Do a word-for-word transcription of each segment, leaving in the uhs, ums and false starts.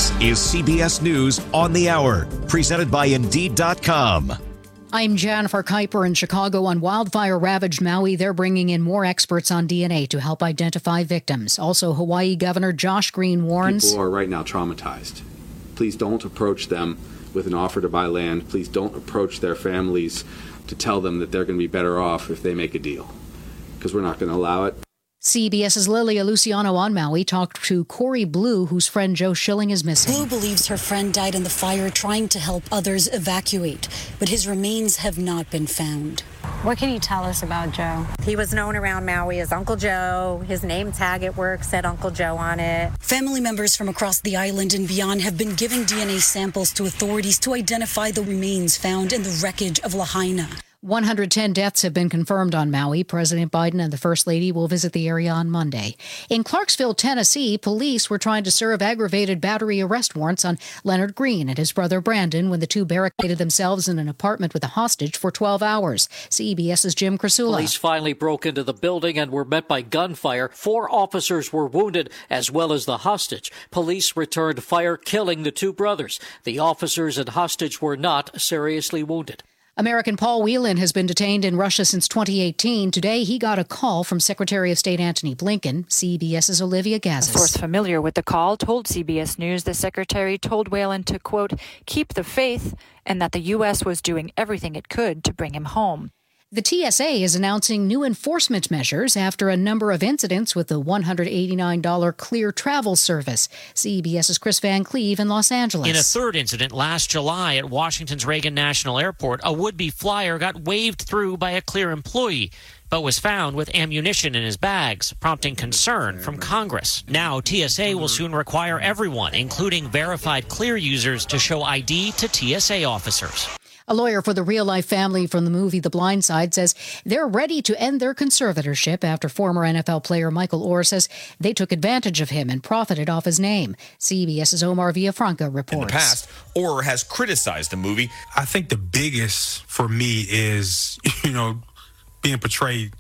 This is C B S News on the Hour, presented by Indeed dot com. I'm Jennifer Kuiper in Chicago. On wildfire-ravaged Maui, they're bringing in more experts on D N A to help identify victims. Also, Hawaii Governor Josh Green warns... People are right now traumatized. Please don't approach them with an offer to buy land. Please don't approach their families to tell them that they're going to be better off if they make a deal, because we're not going to allow it. CBS's Lilia Luciano on Maui talked to Corey Blue, whose friend Joe Schilling is missing. Blue believes her friend died in the fire trying to help others evacuate, but his remains have not been found. What can you tell us about Joe? He was known around Maui as Uncle Joe. His name tag at work said Uncle Joe on it. Family members from across the island and beyond have been giving D N A samples to authorities to identify the remains found in the wreckage of Lahaina. one hundred ten deaths have been confirmed on Maui. President Biden and the First Lady will visit the area on Monday. In Clarksville, Tennessee, police were trying to serve aggravated battery arrest warrants on Leonard Green and his brother Brandon when the two barricaded themselves in an apartment with a hostage for twelve hours. CBS's Jim Krasula. Police finally broke into the building and were met by gunfire. Four officers were wounded, as well as the hostage. Police returned fire, killing the two brothers. The officers and hostage were not seriously wounded. American Paul Whelan has been detained in Russia since twenty eighteen. Today, he got a call from Secretary of State Antony Blinken. CBS's Olivia Gazis. A source familiar with the call told C B S News the secretary told Whelan to, quote, keep the faith, and that the U S was doing everything it could to bring him home. The T S A is announcing new enforcement measures after a number of incidents with the one hundred eighty-nine dollars Clear Travel Service. CBS's Chris Van Cleve in Los Angeles. In a third incident last July at Washington's Reagan National Airport, a would-be flyer got waved through by a Clear employee, but was found with ammunition in his bags, prompting concern from Congress. Now, T S A will soon require everyone, including verified Clear users, to show I D to T S A officers. A lawyer for the real-life family from the movie The Blind Side says they're ready to end their conservatorship after former N F L player Michael Orr says they took advantage of him and profited off his name. CBS's Omar Villafranca reports. In the past, Orr has criticized the movie. I think the biggest for me is, you know, being portrayed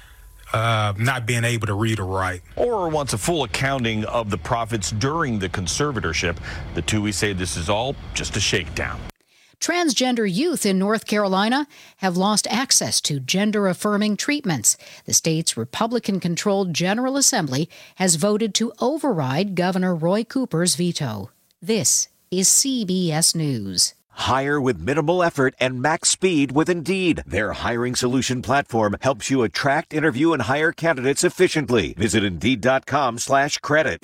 Uh, not being able to read or write. Orr wants a full accounting of the profits during the conservatorship. The Tuohy say this is all just a shakedown. Transgender youth in North Carolina have lost access to gender-affirming treatments. The state's Republican-controlled General Assembly has voted to override Governor Roy Cooper's veto. This is C B S News. Hire with minimal effort and max speed with Indeed. Their hiring solution platform helps you attract, interview, and hire candidates efficiently. Visit Indeed.com slash credit.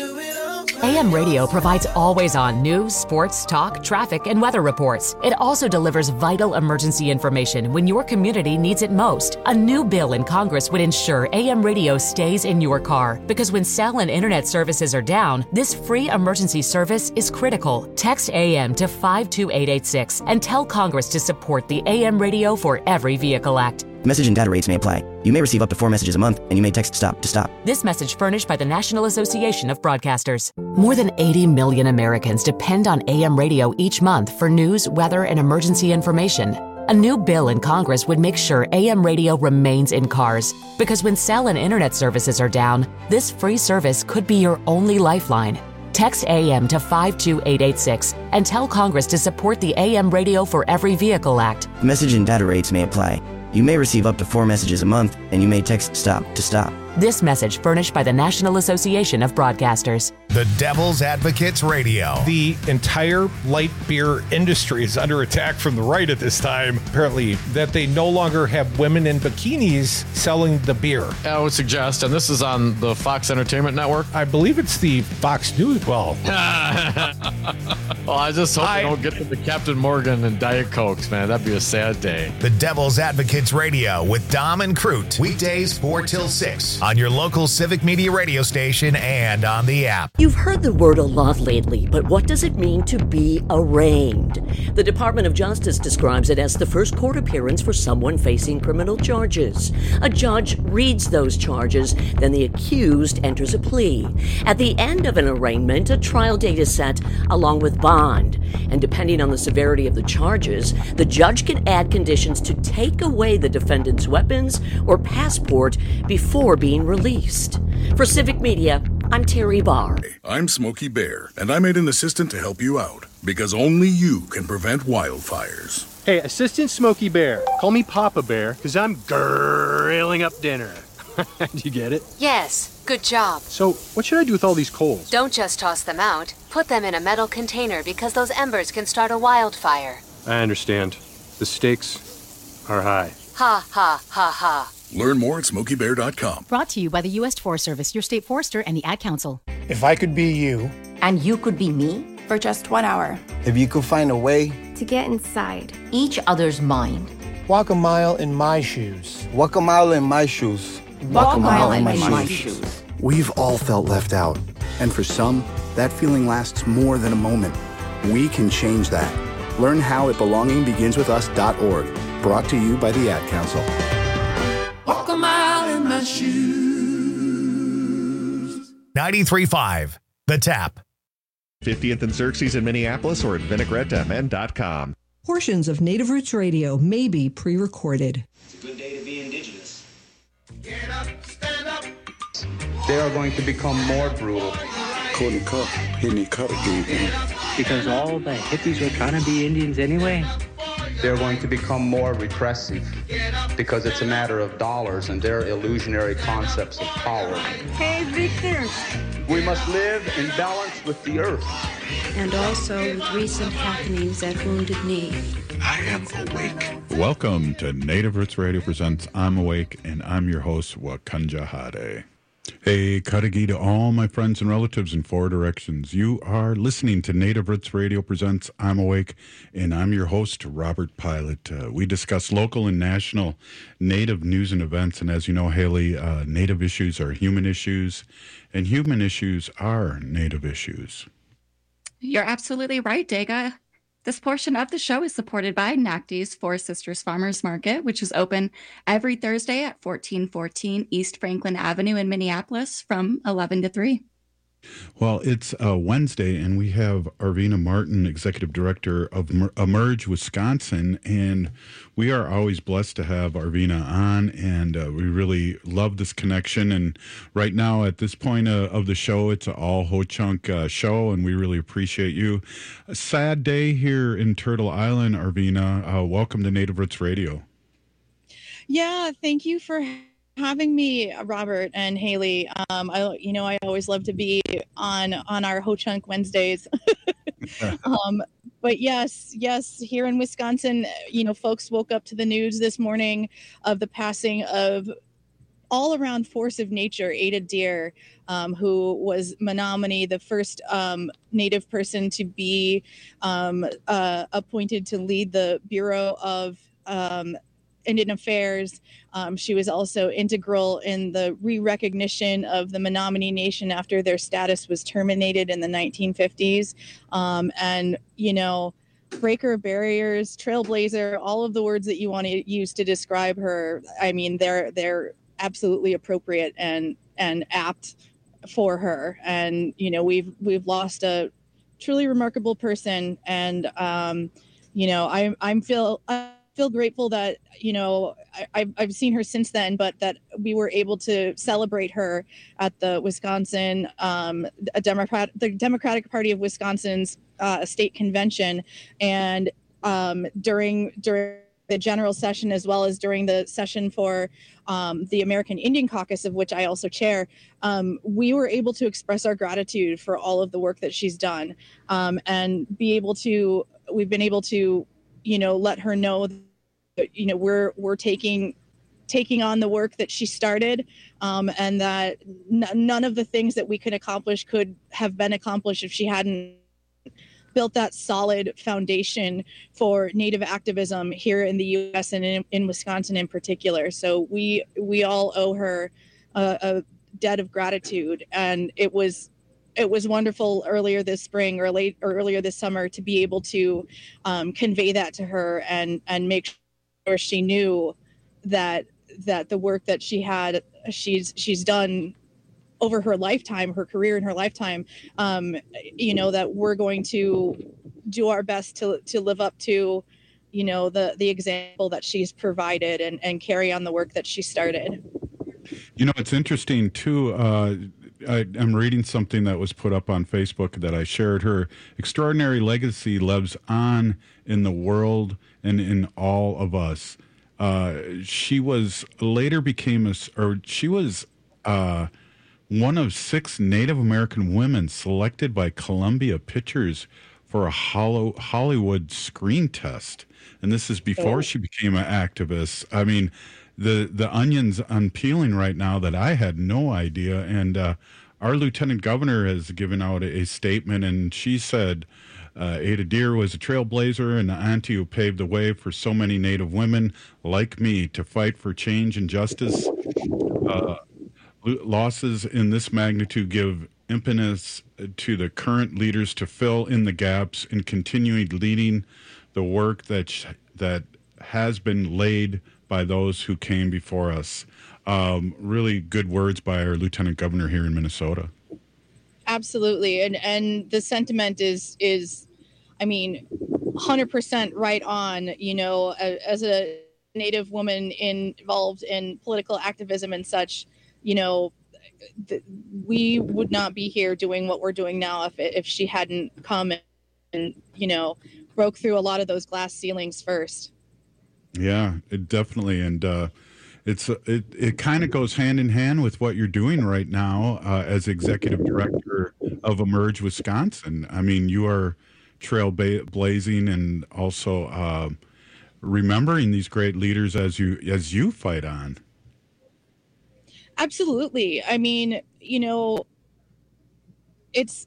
A M Radio provides always-on news, sports, talk, traffic, and weather reports. It also delivers vital emergency information when your community needs it most. A new bill in Congress would ensure A M Radio stays in your car, because when cell and internet services are down, this free emergency service is critical. Text A M to five two eight eight six and tell Congress to support the A M Radio for Every Vehicle Act. Message and data rates may apply. You may receive up to four messages a month, and you may text STOP to stop. This message furnished by the National Association of Broadcasters. More than eighty million Americans depend on A M radio each month for news, weather, and emergency information. A new bill in Congress would make sure A M radio remains in cars, because when cell and internet services are down, this free service could be your only lifeline. Text A M to five two eight eight six and tell Congress to support the A M Radio for Every Vehicle Act. Message and data rates may apply. You may receive up to four messages a month, and you may text STOP to stop. This message furnished by the National Association of Broadcasters. The Devil's Advocates Radio. The entire light beer industry is under attack from the right at this time, apparently, that they no longer have women in bikinis selling the beer. I would suggest, and this is on the Fox Entertainment Network. I believe it's the Fox News. Well, well I just hope I, they don't get to the Captain Morgan and Diet Cokes, man. That'd be a sad day. The Devil's Advocates Radio with Dom and Crute. Weekdays four till six. On your local Civic Media radio station and on the app. You've heard the word a lot lately, but what does it mean to be arraigned? The Department of Justice describes it as the first court appearance for someone facing criminal charges. A judge reads those charges, then the accused enters a plea. At the end of an arraignment, a trial date is set along with bond. And depending on the severity of the charges, the judge can add conditions to take away the defendant's weapons or passport before being released. For Civic Media, I'm Terry Barr. I'm Smokey Bear, and I made an assistant to help you out, because only you can prevent wildfires. Hey, Assistant Smokey Bear. Call me Papa Bear, because I'm grilling up dinner. Do you get it? Yes, good job. So, what should I do with all these coals? Don't just toss them out. Put them in a metal container because those embers can start a wildfire. I understand. The stakes are high. Ha, ha, ha, ha. Learn more at smokey bear dot com. Brought to you by the U S Forest Service, your state forester, and the Ad Council. If I could be you. And you could be me? For just one hour. If you could find a way. To get inside. Each other's mind. Walk a mile in my shoes. Walk a mile in my shoes. Walk, Walk a mile, mile in my, my shoes. shoes. We've all felt left out. And for some, that feeling lasts more than a moment. We can change that. Learn how at belonging begins with us dot org. Brought to you by the Ad Council. Walk a mile in my shoes. ninety-three point five, The Tap. fiftieth and Xerxes in Minneapolis or at vinaigrette m n dot com. Portions of Native Roots Radio may be pre-recorded. It's a good day to be indigenous. Get up, stand up. They are going to become more brutal. Couldn't cut, hitting cut again. Because all the hippies were trying to be Indians anyway. They're going to become more repressive because it's a matter of dollars and their illusionary concepts of power. Hey, Victor. We must live in balance with the earth. And also with recent happenings at Wounded Knee. I am awake. Welcome to Native Roots Radio presents I'm Awake, and I'm your host, Wakanja Hade. Hey, Kadagi to all my friends and relatives in four directions. You are listening to Native Roots Radio presents I'm Awake, and I'm your host, Robert Pilot. Uh, we discuss local and national Native news and events, and as you know, Haley, uh, Native issues are human issues, and human issues are Native issues. You're absolutely right, Dega. This portion of the show is supported by NACD's Four Sisters Farmers Market, which is open every Thursday at fourteen fourteen East Franklin Avenue in Minneapolis from eleven to three. Well, it's uh, Wednesday, and we have Arvina Martin, Executive Director of Emerge Wisconsin, and we are always blessed to have Arvina on, and uh, we really love this connection. And right now, at this point uh, of the show, it's an all Ho-Chunk uh, show, and we really appreciate you. A sad day here in Turtle Island, Arvina. Uh, welcome to Native Roots Radio. Yeah, thank you for having me, Robert and Haley. Um, I, you know, I always love to be on on our Ho-Chunk Wednesdays. um, but yes, yes, here in Wisconsin, you know, folks woke up to the news this morning of the passing of all-around force of nature, Ada Deer, um, who was Menominee, the first um, Native person to be um, uh, appointed to lead the Bureau of um, Indian Affairs. Um, she was also integral in the re-recognition of the Menominee Nation after their status was terminated in the nineteen fifties. Um, and, you know, breaker of barriers, trailblazer, all of the words that you want to use to describe her, I mean, they're they're absolutely appropriate and and apt for her. And, you know, we've we've lost a truly remarkable person. And, um, you know, I I'm feel I feel grateful that, you know, I, I've, I've seen her since then, but that we were able to celebrate her at the Wisconsin, um, a Democrat, the Democratic Party of Wisconsin's uh, state convention. And um, during during the general session, as well as during the session for um, the American Indian Caucus, of which I also chair, um, we were able to express our gratitude for all of the work that she's done, um, and be able to, we've been able to, you know, let her know that, you know, we're we're taking taking on the work that she started, um, and that n- none of the things that we could accomplish could have been accomplished if she hadn't built that solid foundation for Native activism here in the U S and in, in Wisconsin in particular. So we we all owe her a, a debt of gratitude, and it was it was wonderful earlier this spring or late or earlier this summer to be able to um, convey that to her and and make sure she knew that that the work that she had she's she's done over her lifetime, her career in her lifetime, um, you know, that we're going to do our best to to live up to, you know, the the example that she's provided and, and carry on the work that she started. You know, it's interesting too. Uh, I, I'm reading something that was put up on Facebook that I shared. Her extraordinary legacy lives on in the world and in all of us. Uh, she was later became a, or she was uh, one of six Native American women selected by Columbia Pictures for a hollow, Hollywood screen test. And this is before oh. she became an activist. I mean, the, the onion's unpeeling right now that I had no idea. And uh, our lieutenant governor has given out a, a statement, and she said, uh, Ada Deer was a trailblazer and an auntie who paved the way for so many Native women like me to fight for change and justice. Uh, losses in this magnitude give impetus to the current leaders to fill in the gaps and continuing leading the work that sh- that has been laid by those who came before us. Um, really good words by our lieutenant governor here in Minnesota. Absolutely, and and the sentiment is is, I mean, one hundred percent right on. You know, as a Native woman in, involved in political activism and such, you know, th- we would not be here doing what we're doing now if if she hadn't come and, and you know broke through a lot of those glass ceilings first. Yeah, it definitely, and uh, it's it it kind of goes hand in hand with what you're doing right now uh, as executive director of Emerge Wisconsin. I mean, you are trailblazing and also uh, remembering these great leaders as you as you fight on. Absolutely. I mean, you know, it's.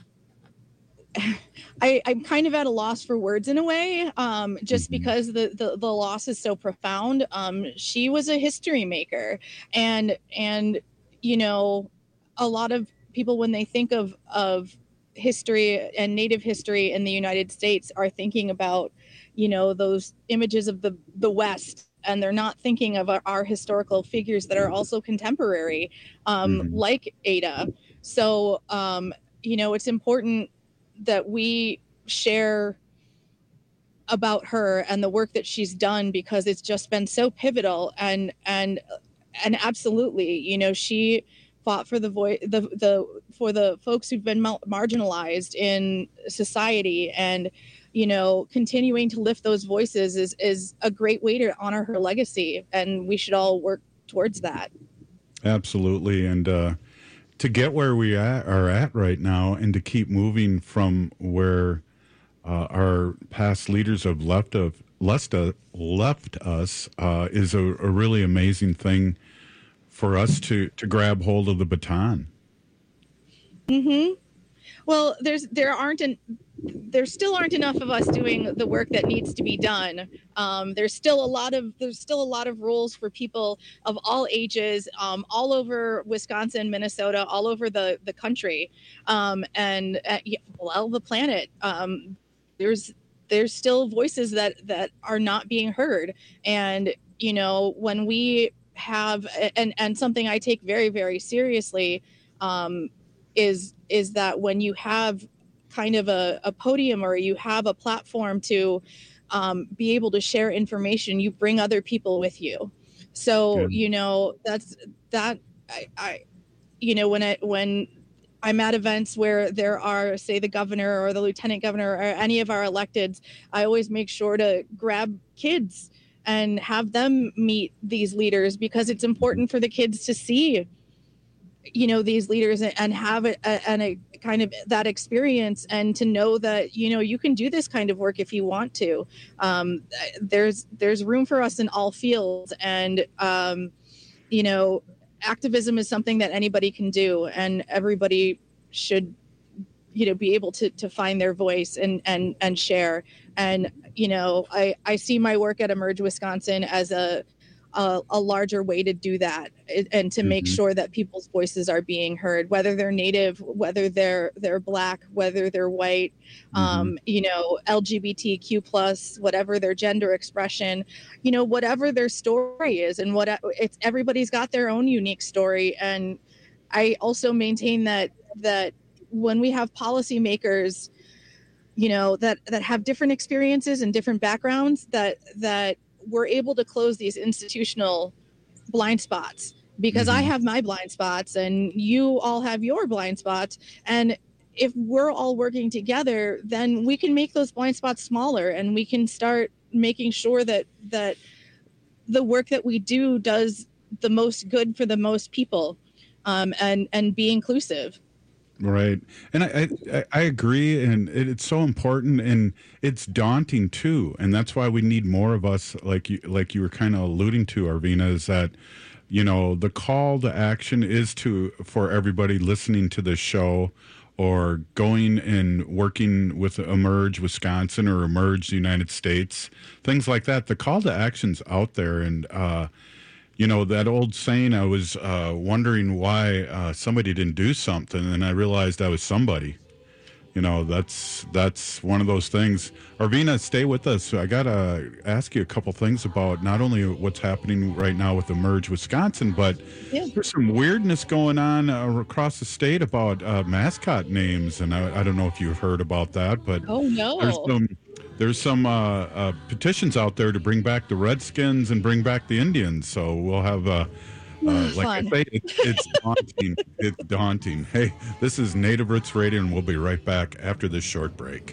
I, I'm kind of at a loss for words in a way, um, just mm-hmm. because the, the, the loss is so profound. Um, she was a history maker, and and you know, a lot of people, when they think of of history and Native history in the United States, are thinking about, you know, those images of the the West, and they're not thinking of our, our historical figures that are also contemporary, um, mm-hmm. like Ada. So um, you know, it's important that we share about her and the work that she's done, because it's just been so pivotal. And and and absolutely, you know, she fought for the voice, the the for the folks who've been mal- marginalized in society, and you know, continuing to lift those voices is is a great way to honor her legacy, and we should all work towards that. Absolutely, and. uh To get where we at, are at right now, and to keep moving from where uh, our past leaders have left of left, uh, left us uh, is a, a really amazing thing for us to, to grab hold of the baton. Mm-hmm. Well, there's there aren't an, there still aren't enough of us doing the work that needs to be done. Um, there's still a lot of there's still a lot of roles for people of all ages, um, all over Wisconsin, Minnesota, all over the the country, um, and uh, well, the planet. Um, there's there's still voices that that are not being heard, and you know, when we have and and something I take very very seriously. Um, is is that when you have kind of a, a podium, or you have a platform to um, be able to share information, you bring other people with you. So, Good. you know, that's that I, I, you know, when I, when I'm at events where there are, say, the governor or the lieutenant governor or any of our electeds, I always make sure to grab kids and have them meet these leaders, because it's important for the kids to see, you know, these leaders and have a, a, and a kind of that experience, and to know that, you know, you can do this kind of work if you want to. Um, there's there's room for us in all fields, and um, you know, activism is something that anybody can do, and everybody should, you know, be able to to find their voice and and and share. And you know, I I see my work at Emerge Wisconsin as a A, a larger way to do that, and to make mm-hmm. sure that people's voices are being heard, whether they're Native, whether they're they're Black, whether they're white, mm-hmm. um, you know, L G B T Q plus, whatever their gender expression, you know, whatever their story is, and what it's everybody's got their own unique story. And I also maintain that that when we have policymakers, you know, that that have different experiences and different backgrounds, that that we're able to close these institutional blind spots, because Mm-hmm. I have my blind spots and you all have your blind spots. And if we're all working together, then we can make those blind spots smaller, and we can start making sure that that the work that we do does the most good for the most people, um, and and be inclusive. Right. And I, I, I agree. And it, it's so important, and it's daunting too. And that's why we need more of us, like you, like you were kind of alluding to, Arvina, is that, you know, the call to action is to, for everybody listening to this show or going and working with Emerge Wisconsin or Emerge United States, things like that. The call to action's out there. And, uh, you know, that old saying, I was uh, wondering why uh, somebody didn't do something, and I realized I was somebody. You know, that's that's one of those things. Arvina, stay with us. I got to ask you a couple things about not only what's happening right now with Emerge Wisconsin, but yeah. there's some weirdness going on uh, across the state about uh, mascot names, and I, I don't know if you've heard about that, but oh, no. there's some... There's some uh, uh, petitions out there to bring back the Redskins and bring back the Indians. So we'll have, uh, uh, like I say, it, it's daunting. It's daunting. Hey, this is Native Roots Radio, and we'll be right back after this short break.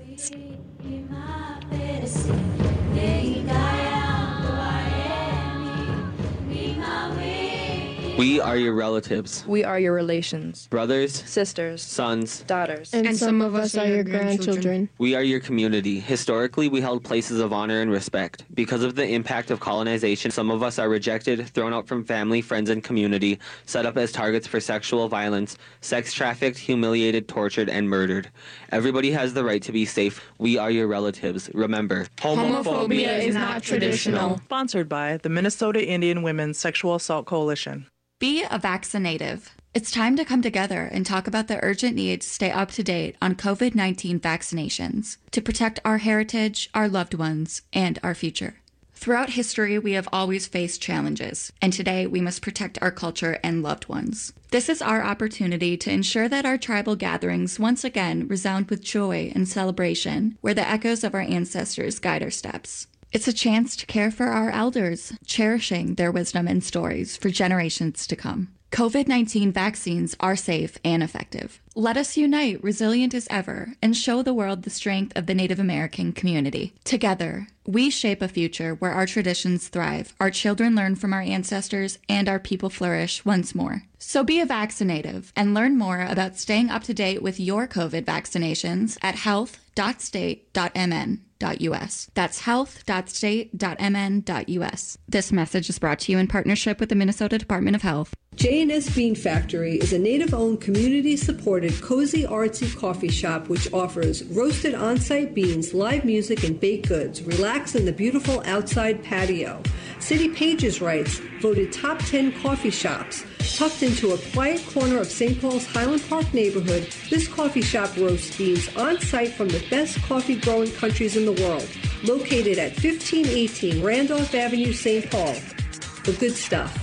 We are your relatives. We are your relations. Brothers, sisters, sons, daughters. And, and some of us are your grandchildren. We are your community. Historically, we held places of honor and respect. Because of the impact of colonization, some of us are rejected, thrown out from family, friends, and community, set up as targets for sexual violence, sex trafficked, humiliated, tortured, and murdered. Everybody has the right to be safe. We are your relatives. Remember, homophobia, homophobia is not traditional. Sponsored by the Minnesota Indian Women's Sexual Assault Coalition. Be a vaccinative. It's time to come together and talk about the urgent need to stay up to date on COVID nineteen vaccinations to protect our heritage, our loved ones, and our future. Throughout history, we have always faced challenges, and today we must protect our culture and loved ones. This is our opportunity to ensure that our tribal gatherings once again resound with joy and celebration, where the echoes of our ancestors guide our steps. It's a chance to care for our elders, cherishing their wisdom and stories for generations to come. COVID nineteen vaccines are safe and effective. Let us unite, resilient as ever, and show the world the strength of the Native American community. Together, we shape a future where our traditions thrive, our children learn from our ancestors, and our people flourish once more. So be a vaccinative and learn more about staying up to date with your COVID vaccinations at health dot state dot m n dot u s. That's health dot state dot m n dot u s. This message is brought to you in partnership with the Minnesota Department of Health. J and S Bean Factory is a native-owned, community-supported, cozy, artsy coffee shop which offers roasted on-site beans, live music, and baked goods. Relax in the beautiful outside patio. City Pages writes, voted top ten coffee shops. Tucked into a quiet corner of Saint Paul's Highland Park neighborhood, this coffee shop roasts beans on-site from the best coffee-growing countries in the world. Located at fifteen eighteen Randolph Avenue, Saint Paul. The good stuff.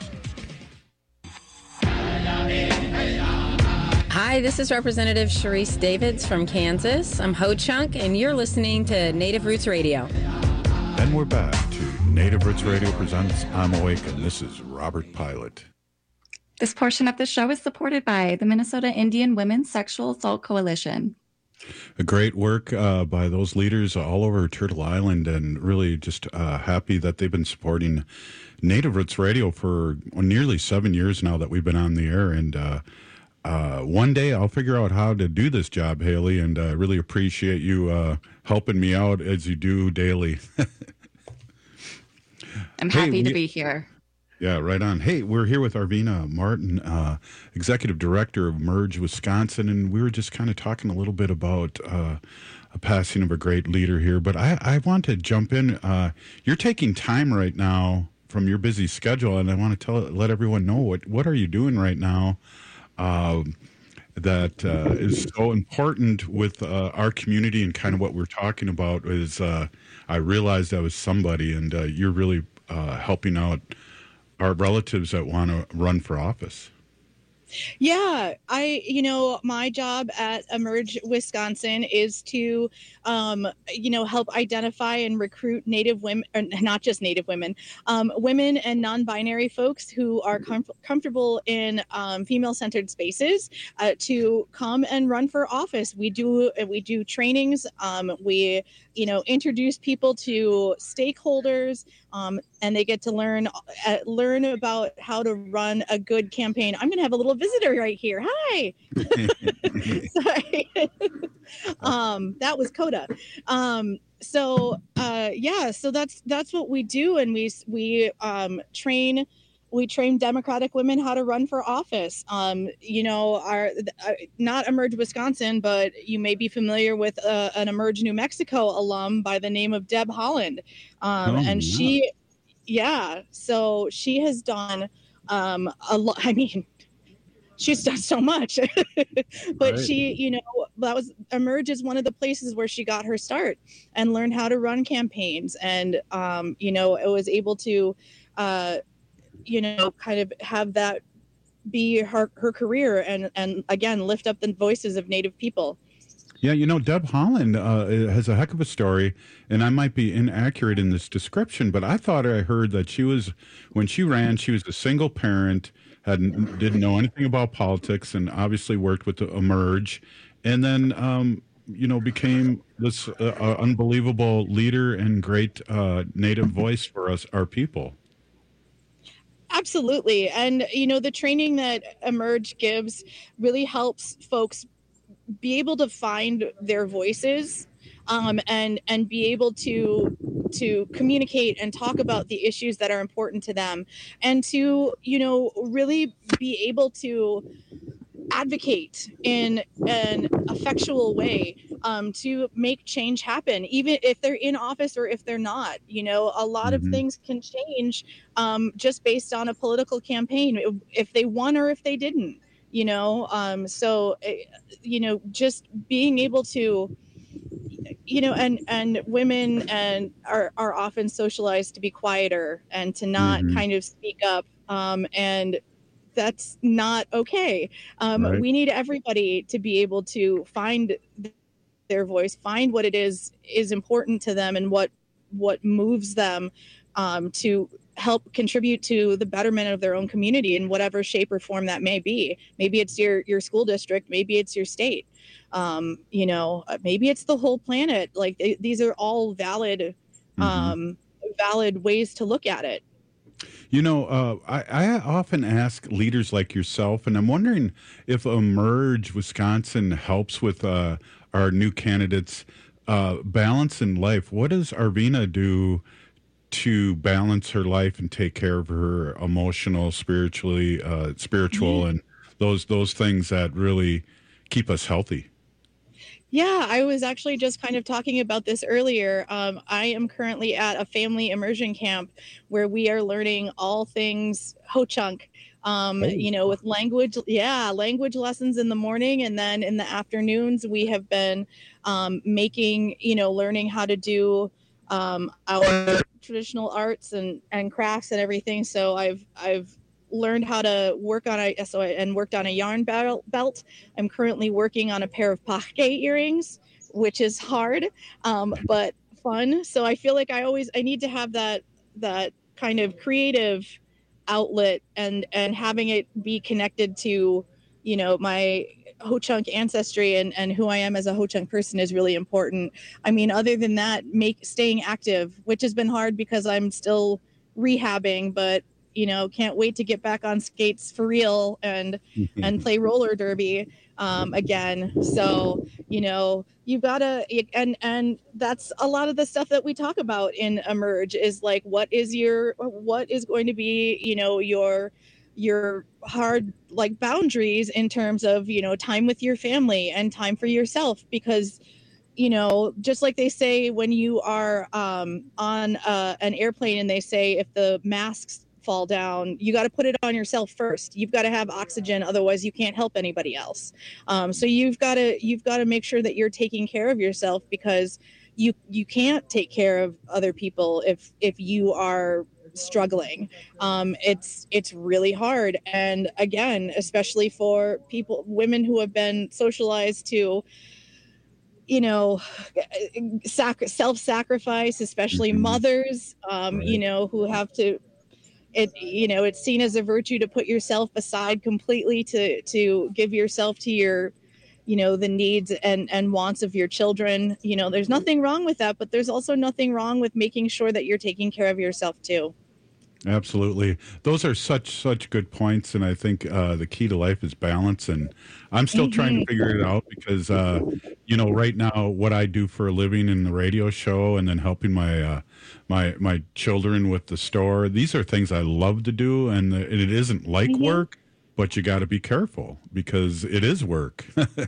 Hi, this is Representative Sharice Davids from Kansas. I'm Ho Chunk, and you're listening to Native Roots Radio. And we're back to Native Roots Radio presents I'm Awake, and this is Robert Pilot. This portion of the show is supported by the Minnesota Indian Women's Sexual Assault Coalition. A great work uh, by those leaders all over Turtle Island, and really just uh, happy that they've been supporting Native Roots Radio for nearly seven years now that we've been on the air. And uh, uh, one day I'll figure out how to do this job, Haley, and I uh, really appreciate you uh, helping me out as you do daily. I'm happy hey, to we- be here. Yeah, right on. Hey, we're here with Arvina Martin, uh, Executive Director of Emerge Wisconsin, and we were just kind of talking a little bit about uh, a passing of a great leader here. But I, I want to jump in. Uh, you're taking time right now from your busy schedule, and I want to tell let everyone know what what are you doing right now uh, that uh, is so important with uh, our community, and kind of what we're talking about is uh, I realized I was somebody, and uh, you're really uh, helping out our relatives that want to run for office. Yeah, I, you know, my job at Emerge Wisconsin is to, um, you know, help identify and recruit Native women, or not just Native women, um, women and non-binary folks who are com- comfortable in um, female-centered spaces uh, to come and run for office. We do we do trainings. Um, we, you know, introduce people to stakeholders, um, and they get to learn uh, learn about how to run a good campaign. I'm going to have a little visitor right here. Hi. Sorry. um, that was Coda. Um, so uh, yeah, so that's that's what we do, and we we um, train. We train Democratic women how to run for office. Um, you know, our uh, not Emerge Wisconsin, but you may be familiar with uh, an Emerge New Mexico alum by the name of Deb Holland, um, Oh, and yeah. she, yeah, so she has done um, a lot. I mean, she's done so much, but Right. she, you know, that was Emerge is one of the places where she got her start and learned how to run campaigns, and um, you know, it was able to. Uh, you know, kind of have that be her, her career and, and again, lift up the voices of Native people. Yeah, you know, Deb Holland uh, has a heck of a story, and I might be inaccurate in this description, but I thought I heard that she was, when she ran, she was a single parent, hadn't didn't know anything about politics, and obviously worked with the Emerge, and then, um, you know, became this uh, uh, unbelievable leader and great uh, Native voice for us, our people. Absolutely. And, you know, the training that Emerge gives really helps folks be able to find their voices um, and and be able to to communicate and talk about the issues that are important to them, and to, you know, really be able to advocate in an effectual way um, to make change happen, even if they're in office or if they're not. You know, a lot Mhm. of things can change um, just based on a political campaign, if they won or if they didn't, you know. Um, so, eh, you know, just being able to, you know, and, and women and are, are often socialized to be quieter and to not Mhm. kind of speak up. Um, and that's not okay. Um, Right. We need everybody to be able to find their voice, find what it is is important to them, and what what moves them um, to help contribute to the betterment of their own community in whatever shape or form that may be. Maybe it's your your school district, maybe it's your state, um, you know, maybe it's the whole planet. Like th- these are all valid, um, valid ways to look at it. You know, uh, I, I often ask leaders like yourself, and I'm wondering if Emerge Wisconsin helps with uh, our new candidates' uh, balance in life. What does Arvina do to balance her life and take care of her emotional, spiritually, uh, spiritual, and those those things that really keep us healthy? Yeah, I was actually just kind of talking about this earlier. Um, I am currently at a family immersion camp where we are learning all things Ho-Chunk, um, Oh. you know, with language. Yeah, language lessons in the morning. And then in the afternoons, we have been um, making, you know, learning how to do um, our traditional arts and, and crafts and everything. So I've, I've, learned how to work on a so I, and worked on a yarn belt belt. I'm currently working on a pair of pake earrings, which is hard, um, but fun. So I feel like I always I need to have that that kind of creative outlet, and and having it be connected to, you know, my Ho-Chunk ancestry and and who I am as a Ho-Chunk person is really important. I mean, other than that, make staying active, which has been hard because I'm still rehabbing, but you know, can't wait to get back on skates for real and and play roller derby um, again. So, you know, you gotta, and and that's a lot of the stuff that we talk about in Emerge is like, what is your, what is going to be, you know, your your hard like boundaries in terms of, you know, time with your family and time for yourself, because you know, just like they say when you are um, on uh, an airplane and they say if the masks fall down, you got to put it on yourself first. You've got to have oxygen, otherwise you can't help anybody else. Um, so you've got to you've got to make sure that you're taking care of yourself, because you you can't take care of other people if if you are struggling. Um, it's it's really hard, and again, especially for people, women who have been socialized to, you know, sac- self-sacrifice, especially mm-hmm. mothers, um, right. you know, who have to. It you know it's seen as a virtue to put yourself aside completely to to give yourself to your, you know, the needs and and wants of your children. You know, there's nothing wrong with that, but there's also nothing wrong with making sure that you're taking care of yourself too. Absolutely. Those are such, such good points. And I think uh, the key to life is balance. And I'm still mm-hmm. trying to figure it out because, uh, you know, right now what I do for a living in the radio show and then helping my uh, my my children with the store, these are things I love to do. And, the, and it isn't like mm-hmm. work, but you got to be careful because it is work.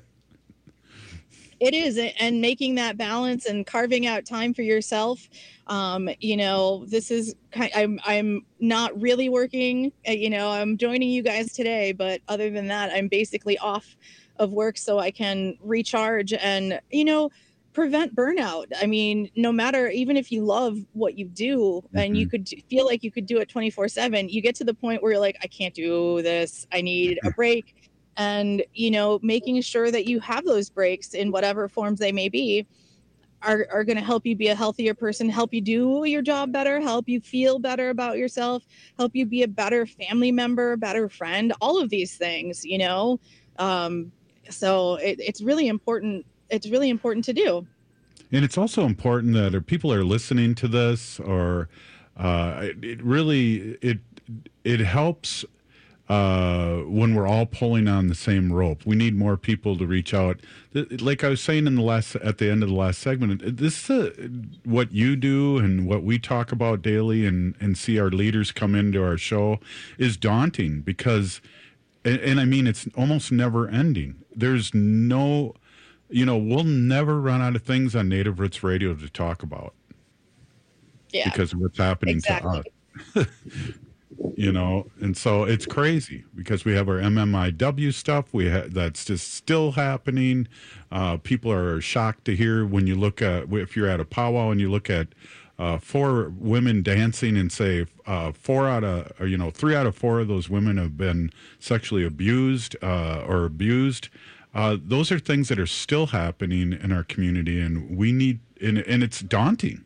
It is, and making that balance and carving out time for yourself. Um, you know, this is I'm I'm not really working. You know, I'm joining you guys today, but other than that, I'm basically off of work so I can recharge and, you know, prevent burnout. I mean, no matter, even if you love what you do mm-hmm. and you could feel like you could do it twenty-four seven, you get to the point where you're like, I can't do this. I need a break. And, you know, making sure that you have those breaks in whatever forms they may be are, are going to help you be a healthier person, help you do your job better, help you feel better about yourself, help you be a better family member, better friend, all of these things, you know. Um, so it, it's really important. It's really important to do. And it's also important that if people are listening to this or uh, it, it really it it helps uh, when we're all pulling on the same rope. We need more people to reach out. Like I was saying in the last at the end of the last segment, this is uh, what you do and what we talk about daily and, and see our leaders come into our show is daunting because, and, and I mean, it's almost never ending. There's no, you know, we'll never run out of things on Native Roots Radio to talk about. Yeah. Because of what's happening exactly. to us. You know, and so it's crazy because we have our M M I W stuff. We ha- that's just still happening. Uh, people are shocked to hear when you look at if you're at a powwow and you look at uh, four women dancing and say uh, four out of or, you know three out of four of those women have been sexually abused uh, or abused. Uh, those are things that are still happening in our community, and we need and, and it's daunting.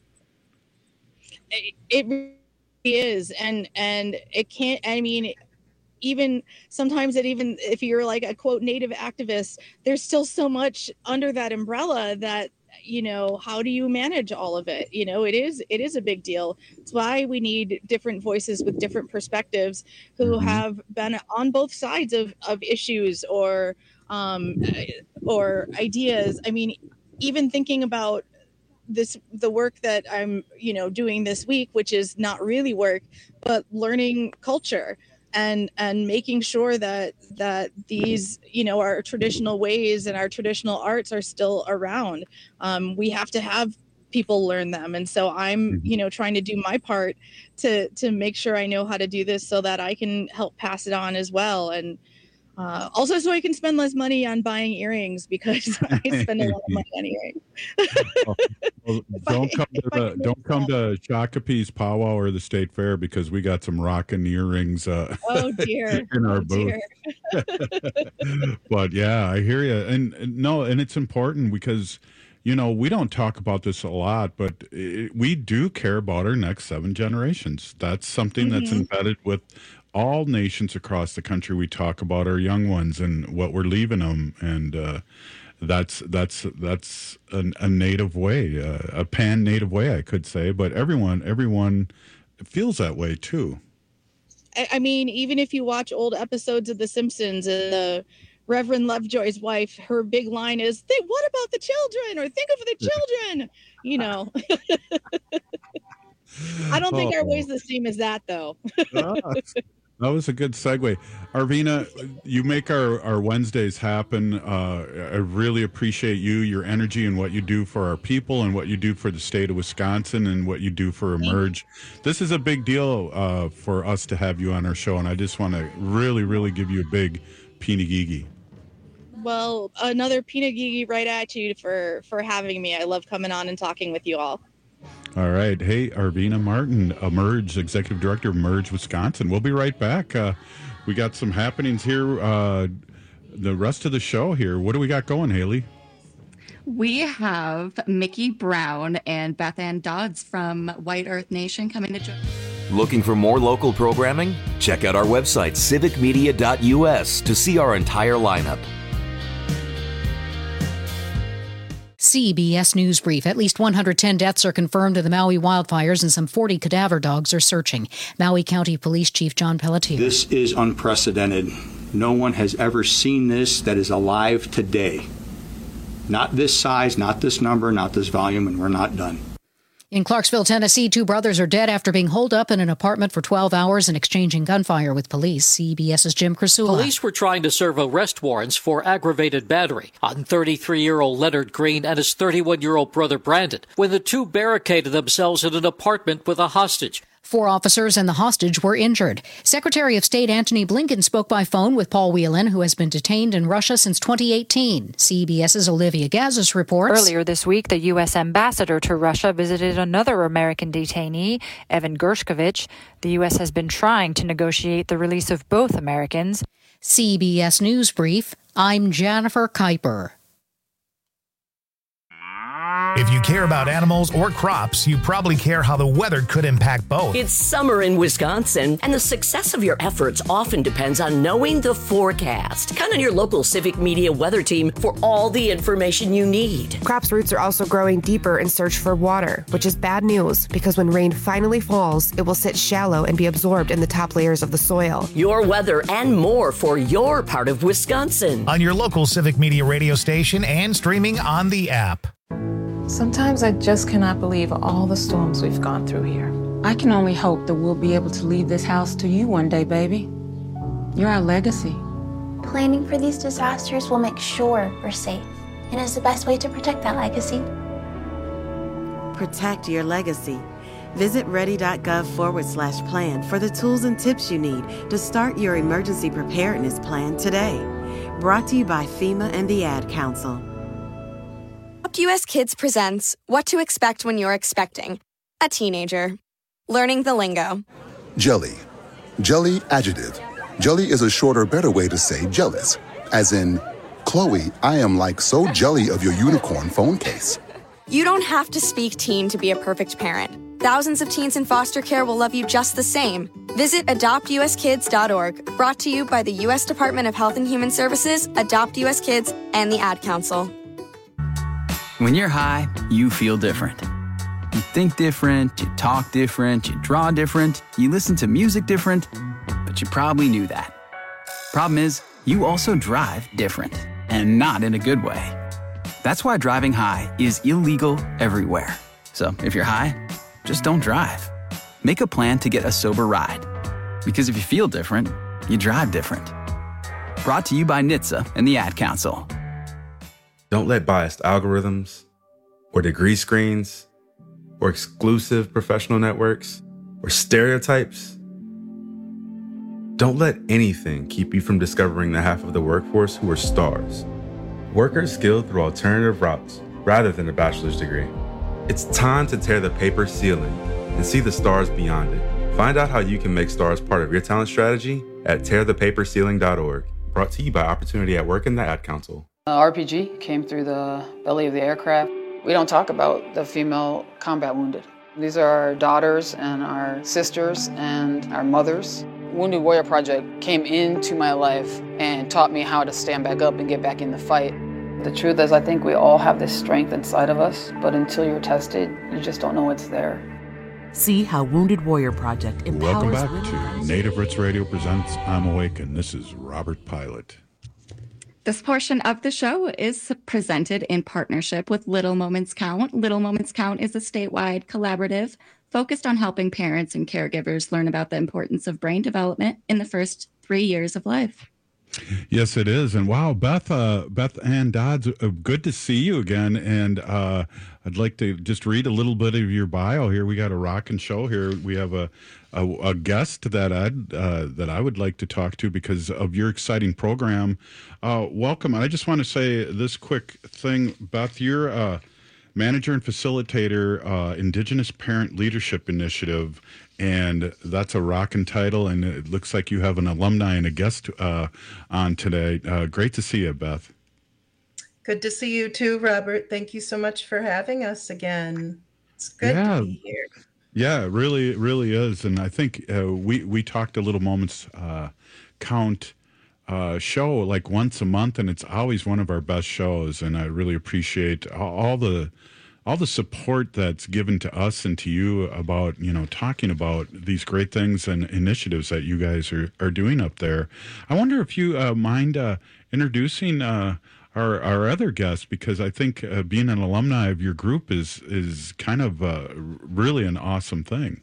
It. it is and and it can't I mean even sometimes it even if you're like a quote Native activist, there's still so much under that umbrella that, you know, how do you manage all of it? You know, it is it is a big deal. It's why we need different voices with different perspectives who mm-hmm. have been on both sides of of issues or um or ideas. I mean, even thinking about this the work that I'm, you know, doing this week, which is not really work, but learning culture and and making sure that that these, you know, our traditional ways and our traditional arts are still around. Um, we have to have people learn them. And so I'm, you know, trying to do my part to to make sure I know how to do this so that I can help pass it on as well. And Uh, also, so I can spend less money on buying earrings because I spend a lot of money on earrings. oh, well, don't I, come to the, don't come to Shakopee's powwow or the state fair because we got some rockin' earrings. Uh, oh dear! in our oh, booth. But yeah, I hear you, and, and no, and it's important because you know we don't talk about this a lot, but it, we do care about our next seven generations. That's something mm-hmm. that's embedded with all nations across the country. We talk about our young ones and what we're leaving them, and uh, that's that's that's an, a native way, uh, a pan-native way, I could say. But everyone everyone feels that way too. I, I mean, even if you watch old episodes of The Simpsons, uh, Reverend Lovejoy's wife, her big line is, "Think, what about the children?" or "Think of the children." You know. I don't think oh. our way's the same as that, though. ah. That was a good segue. Arvina, you make our, our Wednesdays happen. Uh, I really appreciate you, your energy, and what you do for our people and what you do for the state of Wisconsin and what you do for Emerge. This is a big deal uh, for us to have you on our show, and I just want to really, really give you a big Pinagigi. Well, another Pinagigi right at you for, for having me. I love coming on and talking with you all. All right. Hey, Arvina Martin, uh, Merge, Executive Director of Merge Wisconsin. We'll be right back. Uh, we got some happenings here. Uh, the rest of the show here. What do we got going, Haley? We have Mickey Brown and Beth Ann Dodds from White Earth Nation coming to join. Looking for more local programming? Check out our website, civic media dot u s, to see our entire lineup. C B S News Brief. At least one hundred ten deaths are confirmed in the Maui wildfires, and some forty cadaver dogs are searching. Maui County Police Chief John Pelletier. This is unprecedented. No one has ever seen this that is alive today. Not this size, not this number, not this volume, and we're not done. In Clarksville, Tennessee, two brothers are dead after being holed up in an apartment for twelve hours and exchanging gunfire with police. CBS's Jim Krasula. Police were trying to serve arrest warrants for aggravated battery on thirty-three-year-old Leonard Green and his thirty-one-year-old brother Brandon when the two barricaded themselves in an apartment with a hostage. Four officers and the hostage were injured. Secretary of State Antony Blinken spoke by phone with Paul Whelan, who has been detained in Russia since twenty eighteen. CBS's Olivia Gazis reports. Earlier this week, the U S ambassador to Russia visited another American detainee, Evan Gershkovich. The U S has been trying to negotiate the release of both Americans. C B S News Brief. I'm Jennifer Kuiper. If you care about animals or crops, you probably care how the weather could impact both. It's summer in Wisconsin, and the success of your efforts often depends on knowing the forecast. Count on your local Civic Media weather team for all the information you need. Crops' roots are also growing deeper in search for water, which is bad news because when rain finally falls, it will sit shallow and be absorbed in the top layers of the soil. Your weather and more for your part of Wisconsin. On your local Civic Media radio station and streaming on the app. Sometimes I just cannot believe all the storms we've gone through here. I can only hope that we'll be able to leave this house to you one day, baby. You're our legacy. Planning for these disasters will make sure we're safe, and is the best way to protect that legacy. Protect your legacy. Visit ready.gov forward slash plan for the tools and tips you need to start your emergency preparedness plan today. Brought to you by FEMA and the Ad Council. U S Kids presents What to Expect When You're Expecting a Teenager. Learning the lingo. Jelly. Jelly adjective. Jelly is a shorter, better way to say jealous. As in, Chloe, I am like so jelly of your unicorn phone case. You don't have to speak teen to be a perfect parent. Thousands of teens in foster care will love you just the same. Visit adopt u s kids dot org. Brought to you by the U S Department of Health and Human Services, Adopt U S Kids, and the Ad Council. When you're high, you feel different. You think different, you talk different, you draw different, you listen to music different, but you probably knew that. Problem is, you also drive different, and not in a good way. That's why driving high is illegal everywhere. So if you're high, just don't drive. Make a plan to get a sober ride. Because if you feel different, you drive different. Brought to you by N H T S A and the Ad Council. Don't let biased algorithms or degree screens or exclusive professional networks or stereotypes. Don't let anything keep you from discovering the half of the workforce who are stars. Workers skilled through alternative routes rather than a bachelor's degree. It's time to tear the paper ceiling and see the stars beyond it. Find out how you can make stars part of your talent strategy at tear the paper ceiling dot org. Brought to you by Opportunity at Work and the Ad Council. Uh, R P G came through the belly of the aircraft. We don't talk about the female combat wounded. These are our daughters and our sisters and our mothers. Wounded Warrior Project came into my life and taught me how to stand back up and get back in the fight. The truth is, I think we all have this strength inside of us, but until you're tested, you just don't know it's there. See how Wounded Warrior Project empowers. Welcome back to Native Roots Radio presents I'm Awake, and this is Robert Pilot. This portion of the show is presented in partnership with Little Moments Count. Little Moments Count is a statewide collaborative focused on helping parents and caregivers learn about the importance of brain development in the first three years of life. Yes, it is. And wow, Beth, uh, Beth Ann Dodds, uh, good to see you again. And uh, I'd like to just read a little bit of your bio here. We got a rockin' show here. We have a a, a guest that I'd uh, that I would like to talk to because of your exciting program. Uh, welcome. And I just want to say this quick thing, Beth. You're uh, manager and facilitator, uh, Indigenous Parent Leadership Initiative. And that's a rockin' title, and it looks like you have an alumni and a guest uh, on today. Uh, great to see you, Beth. Good to see you too, Robert. Thank you so much for having us again. It's good yeah. to be here. Yeah, it really, it really is. And I think uh, we, we talked a little moments uh, count uh, show like once a month, and it's always one of our best shows. And I really appreciate all, all the all the support that's given to us and to you about, you know, talking about these great things and initiatives that you guys are, are doing up there. I wonder if you uh, mind uh, introducing uh, our our other guests, because I think uh, being an alumni of your group is is kind of uh, really an awesome thing.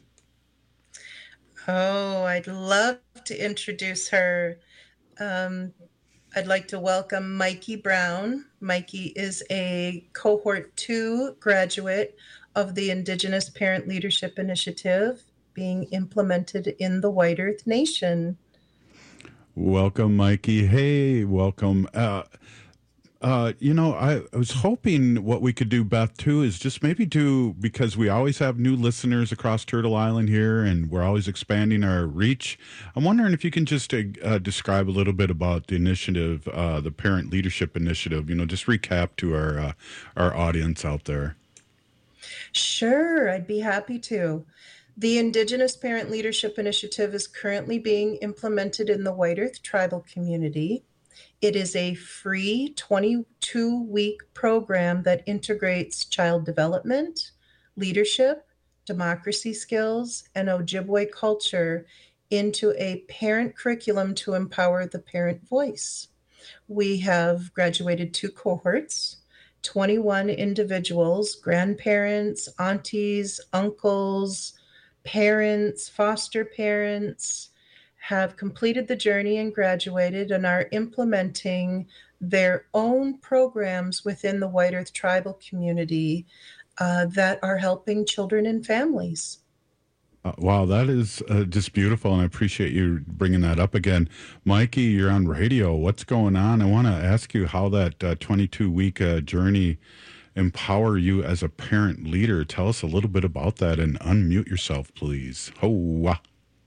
Oh, I'd love to introduce her. Um, I'd like to welcome Mikey Brown. Mikey is a cohort two graduate of the Indigenous Parent Leadership Initiative being implemented in the White Earth Nation. Welcome, Mikey. Hey, welcome. Uh, uh, you know, I, I was hoping what we could do, Beth, too, is just maybe do, because we always have new listeners across Turtle Island here, and we're always expanding our reach. I'm wondering if you can just uh, uh, describe a little bit about the initiative, uh, the Parent Leadership Initiative, you know, just recap to our, uh, our audience out there. Sure, I'd be happy to. The Indigenous Parent Leadership Initiative is currently being implemented in the White Earth tribal community. It is a free twenty-two week program that integrates child development, leadership, democracy skills, and Ojibwe culture into a parent curriculum to empower the parent voice. We have graduated two cohorts, twenty-one individuals, grandparents, aunties, uncles, parents, foster parents, have completed the journey and graduated and are implementing their own programs within the White Earth tribal community uh, that are helping children and families. Uh, wow, that is uh, just beautiful, and I appreciate you bringing that up again. Mikey, you're on radio. What's going on? I want to ask you how that uh, twenty-two week uh, journey empower you as a parent leader. Tell us a little bit about that, and unmute yourself, please. Oh,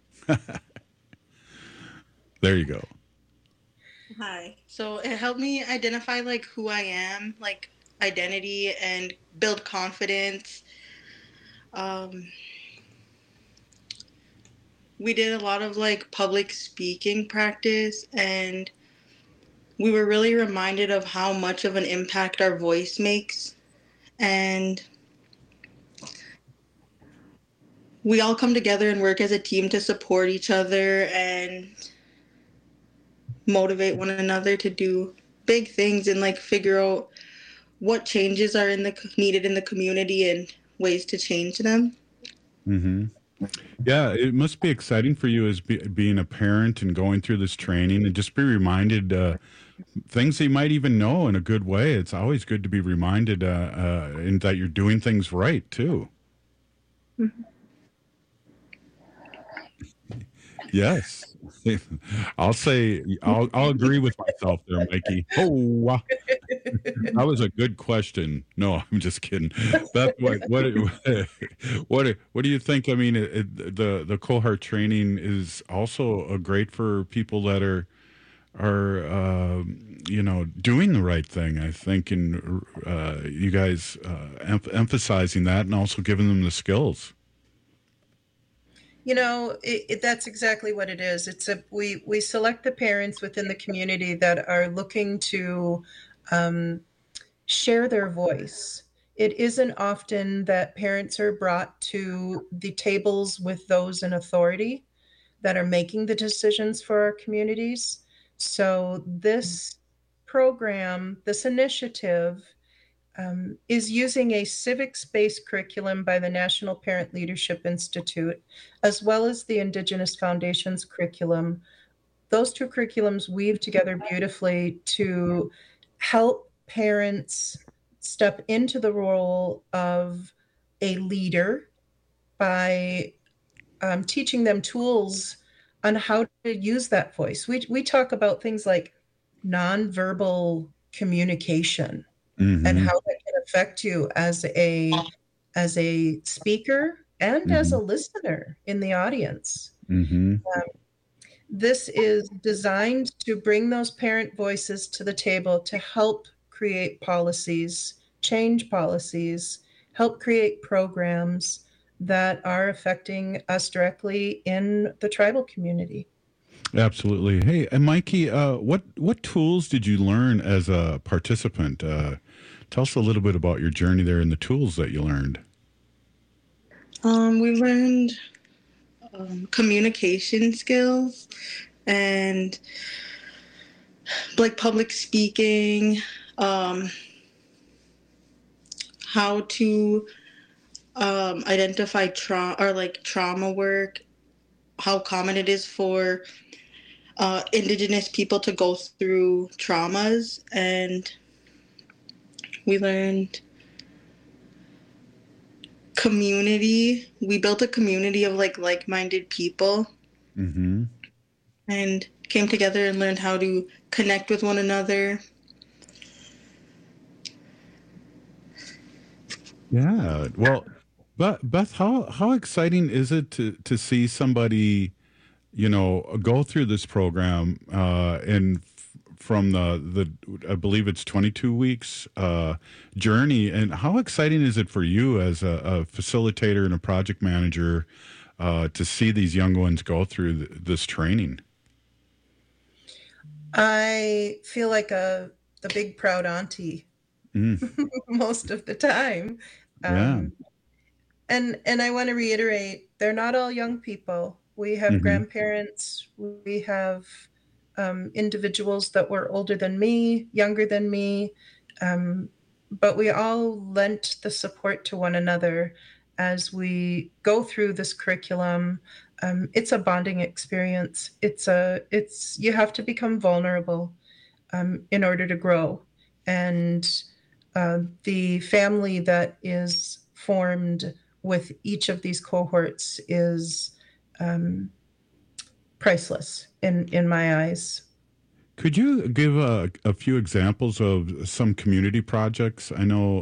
there you go. Hi. So it helped me identify like who I am, like identity, and build confidence. Um, we did a lot of like public speaking practice, and we were really reminded of how much of an impact our voice makes. And we all come together and work as a team to support each other and motivate one another to do big things and like figure out what changes are in the needed in the community and ways to change them. Mm-hmm. Yeah, it must be exciting for you as be, being a parent and going through this training, and just be reminded uh, things that you might even know in a good way. It's always good to be reminded uh, uh, and that you're doing things right too. Mm-hmm. Yes. I'll say, I'll, I'll agree with myself there, Mikey. Oh, wow. That was a good question. No, I'm just kidding. Beth, what, what, what, what do you think? I mean, it, it, the, the cohort training is also a great for people that are, are, uh, you know, doing the right thing, I think, and uh, you guys uh, em- emphasizing that and also giving them the skills. You know, it, it, that's exactly what it is. It's a we we select the parents within the community that are looking to um, share their voice. It isn't often that parents are brought to the tables with those in authority that are making the decisions for our communities. So this program, this initiative, Um, is using a civics-based curriculum by the National Parent Leadership Institute, as well as the Indigenous Foundation's curriculum. Those two curriculums weave together beautifully to help parents step into the role of a leader by um, teaching them tools on how to use that voice. We, we talk about things like nonverbal communication. Mm-hmm. And how that can affect you as a as a speaker and mm-hmm. as a listener in the audience. Mm-hmm. Um, this is designed to bring those parent voices to the table to help create policies, change policies, help create programs that are affecting us directly in the tribal community. Absolutely. Hey, and Mikey, uh, what what tools did you learn as a participant? Uh, tell us a little bit about your journey there and the tools that you learned. Um, we learned um, communication skills and like public speaking, um, how to um, identify trauma or like trauma work, how common it is for uh, Indigenous people to go through traumas. And we learned community. We built a community of like like-minded people mm-hmm. and came together and learned how to connect with one another. Yeah. Well, but Beth, how how exciting is it to to see somebody, you know, go through this program uh, and f- from the the I believe it's twenty-two weeks uh, journey, and how exciting is it for you as a, a facilitator and a project manager uh, to see these young ones go through th- this training? I feel like a the big proud auntie mm. most of the time. Um, yeah. And and I want to reiterate, they're not all young people. We have mm-hmm. grandparents. We have um, individuals that were older than me, younger than me, um, but we all lent the support to one another as we go through this curriculum. Um, it's a bonding experience. It's a it's you have to become vulnerable um, in order to grow, and uh, the family that is formed with each of these cohorts is um, priceless in, in my eyes. Could you give a, a few examples of some community projects? I know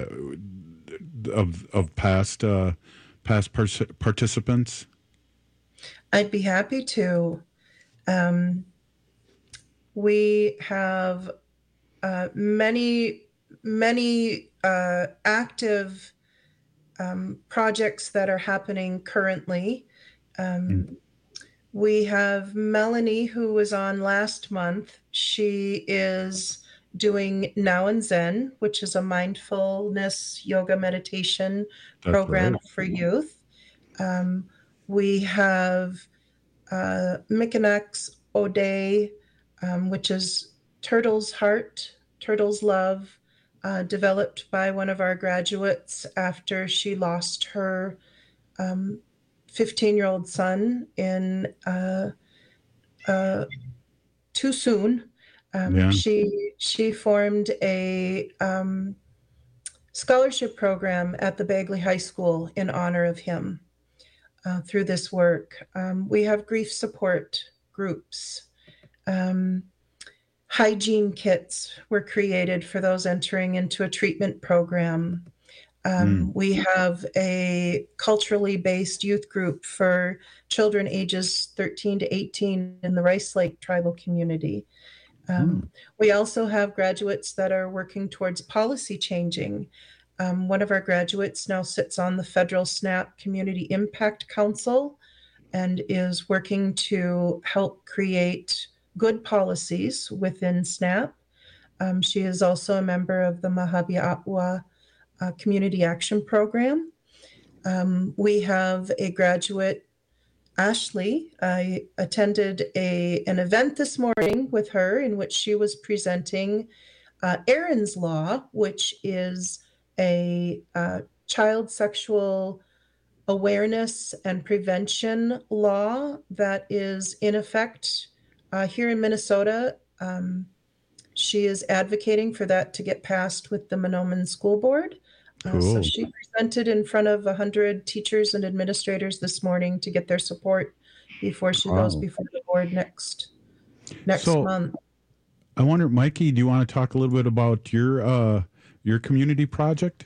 uh, of of past uh, past pers- participants. I'd be happy to. Um, we have uh, many many uh, active Um, projects that are happening currently. Um, mm. We have Melanie, who was on last month. She is doing Now and Zen, which is a mindfulness yoga meditation That's program right. for youth. Um, we have uh, Mikanex Ode, um, which is Turtle's Heart, Turtle's Love, Uh, developed by one of our graduates after she lost her um, fifteen-year-old son in uh, uh, too soon. Um, yeah. She she formed a um, scholarship program at the Bagley High School in honor of him uh, through this work. Um, we have grief support groups. Um, Hygiene kits were created for those entering into a treatment program. Um, mm. We have a culturally based youth group for children ages thirteen to eighteen in the Rice Lake tribal community. Um, mm. We also have graduates that are working towards policy changing. Um, one of our graduates now sits on the federal SNAP Community Impact Council and is working to help create good policies within SNAP. Um, she is also a member of the Mahabiatwa uh, Community Action Program. Um, we have a graduate, Ashley. I attended a an event this morning with her in which she was presenting uh, Erin's Law, which is a uh, child sexual awareness and prevention law that is in effect Uh, here in Minnesota. Um, she is advocating for that to get passed with the Mahnomen School Board. Uh, cool. So she presented in front of one hundred teachers and administrators this morning to get their support before she wow. goes before the board next next so, month. I wonder, Mikey, do you want to talk a little bit about your uh, your community project?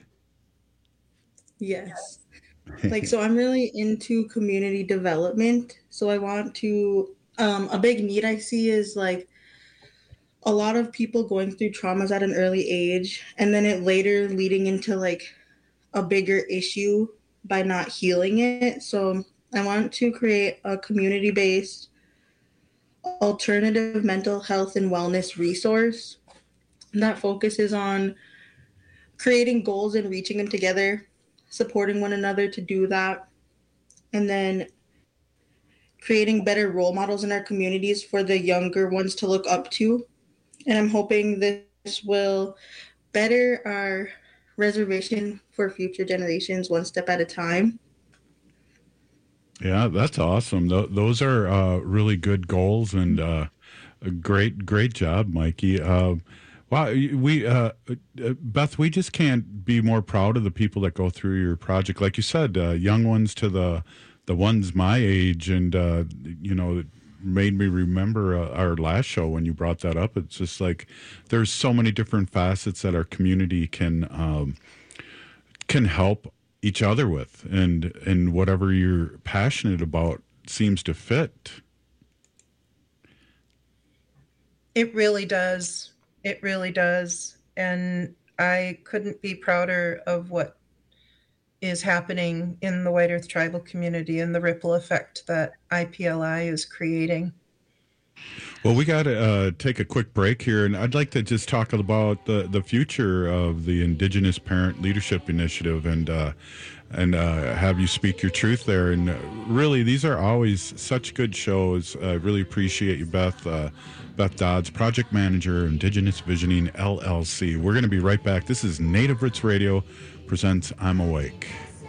Yes. Like, so I'm really into community development. So I want to, um, a big need I see is like a lot of people going through traumas at an early age, and then it later leading into like a bigger issue by not healing it. So I want to create a community-based alternative mental health and wellness resource that focuses on creating goals and reaching them together, supporting one another to do that, and then creating better role models in our communities for the younger ones to look up to. And I'm hoping this will better our reservation for future generations one step at a time. Yeah, that's awesome. Th- those are uh, really good goals, and uh, a great, great job, Mikey. Uh, wow, we uh, Beth, we just can't be more proud of the people that go through your project. Like you said, uh, young ones to the the ones my age, and uh, you know, it made me remember uh, our last show when you brought that up. It's just like there's so many different facets that our community can um, can help each other with, and and whatever you're passionate about seems to fit. It really does. It really does. And I couldn't be prouder of what is happening in the White Earth tribal community and the ripple effect that I P L I is creating. Well, we got to uh, take a quick break here, and I'd like to just talk about the, the future of the Indigenous Parent Leadership Initiative, and uh, and uh, have you speak your truth there. And uh, really, these are always such good shows. I really appreciate you, Beth. Uh, Beth Dodds, Project Manager, Indigenous Visioning, L L C. We're going to be right back. This is Native Roots Radio presents I'm Awake.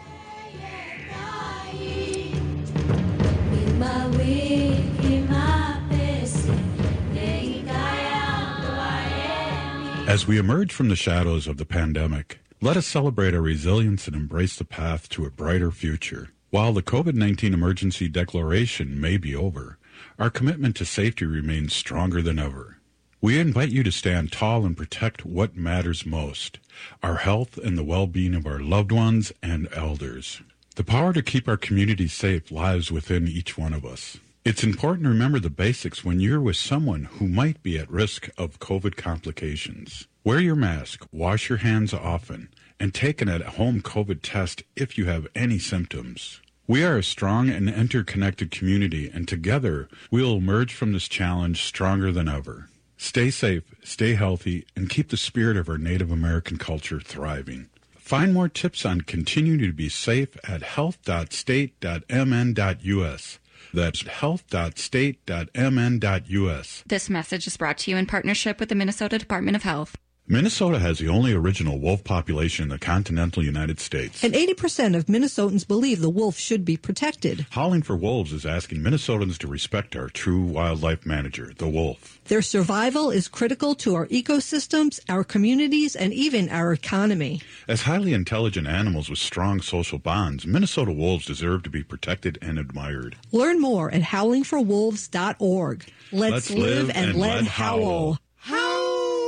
As we emerge from the shadows of the pandemic, let us celebrate our resilience and embrace the path to a brighter future. While the COVID nineteen emergency declaration may be over, our commitment to safety remains stronger than ever. We invite you to stand tall and protect what matters most, our health and the well-being of our loved ones and elders. The power to keep our community safe lies within each one of us. It's important to remember the basics when you're with someone who might be at risk of COVID complications. Wear your mask, wash your hands often, and take an at-home COVID test if you have any symptoms. We are a strong and interconnected community, and together we'll emerge from this challenge stronger than ever. Stay safe, stay healthy, and keep the spirit of our Native American culture thriving. Find more tips on continuing to be safe at health dot state dot m n dot u s. That's health dot state dot m n dot u s. This message is brought to you in partnership with the Minnesota Department of Health. Minnesota has the only original wolf population in the continental United States. And eighty percent of Minnesotans believe the wolf should be protected. Howling for Wolves is asking Minnesotans to respect our true wildlife manager, the wolf. Their survival is critical to our ecosystems, our communities, and even our economy. As highly intelligent animals with strong social bonds, Minnesota wolves deserve to be protected and admired. Learn more at howling for wolves dot org. Let's, Let's live, live and, and let, let howl. Howl!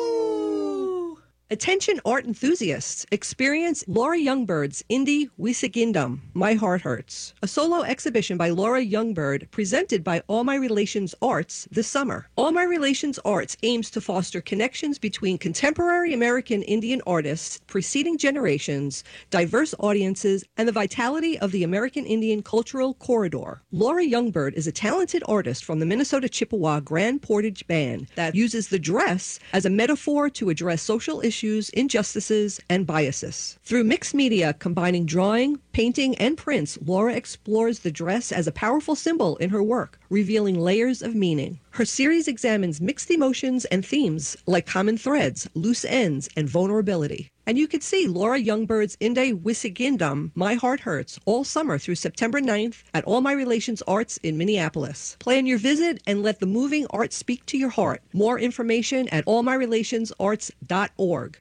Attention art enthusiasts, experience Laura Youngbird's Indie Wisigindum, My Heart Hurts, a solo exhibition by Laura Youngbird presented by All My Relations Arts this summer. All My Relations Arts aims to foster connections between contemporary American Indian artists, preceding generations, diverse audiences, and the vitality of the American Indian cultural corridor. Laura Youngbird is a talented artist from the Minnesota Chippewa Grand Portage Band that uses the dress as a metaphor to address social issues Issues, injustices, and biases. Through mixed media combining drawing, painting, and prints, Laura explores the dress as a powerful symbol in her work, revealing layers of meaning. Her series examines mixed emotions and themes like common threads, loose ends, and vulnerability. And you can see Laura Youngbird's Indie Wisigindum, My Heart Hurts, all summer through September ninth at All My Relations Arts in Minneapolis. Plan your visit and let the moving art speak to your heart. More information at all my relations arts dot org.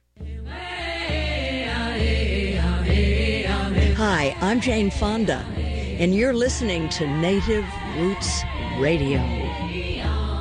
Hi, I'm Jane Fonda, and you're listening to Native Roots Radio.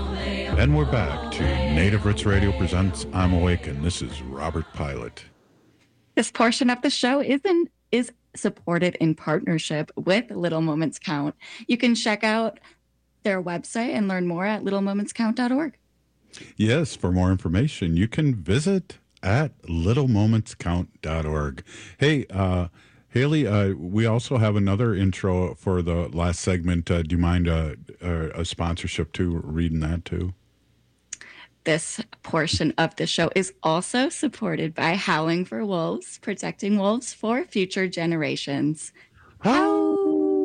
And we're back to Native Roots Radio presents I'm Awake, and this is Robert Pilot. This portion of the show is in, is supported in partnership with Little Moments Count. You can check out their website and learn more at little moments count dot org. Yes, for more information, you can visit at little moments count dot org. Hey, uh, Haley, uh, we also have another intro for the last segment. Uh, do you mind uh, uh, a sponsorship too, reading that too? This portion of the show is also supported by Howling for Wolves, protecting wolves for future generations. Howl!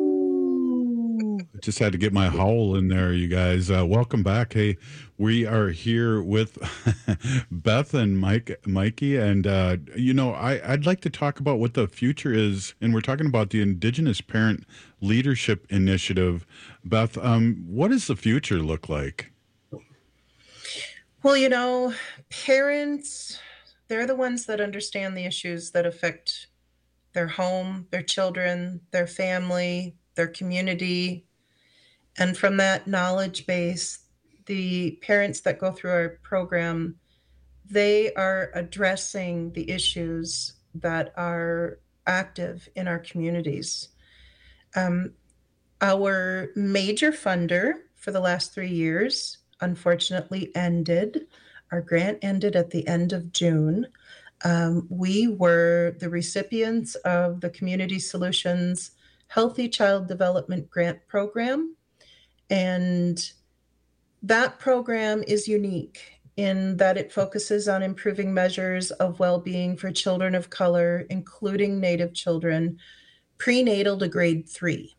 Just had to get my howl in there, you guys. Uh, welcome back. Hey, we are here with Beth and Mike, Mikey, and uh, you know, I, I'd like to talk about what the future is, and we're talking about the Indigenous Parent Leadership Initiative. Beth, um, what does the future look like? Well, you know, parents, they're the ones that understand the issues that affect their home, their children, their family, their community. And from that knowledge base, the parents that go through our program, they are addressing the issues that are active in our communities. Um, our major funder for the last three years unfortunately ended. Our grant ended at the end of June. Um, we were the recipients of the Community Solutions Healthy Child Development Grant Program. And that program is unique in that it focuses on improving measures of well-being for children of color, including Native children, prenatal to grade three.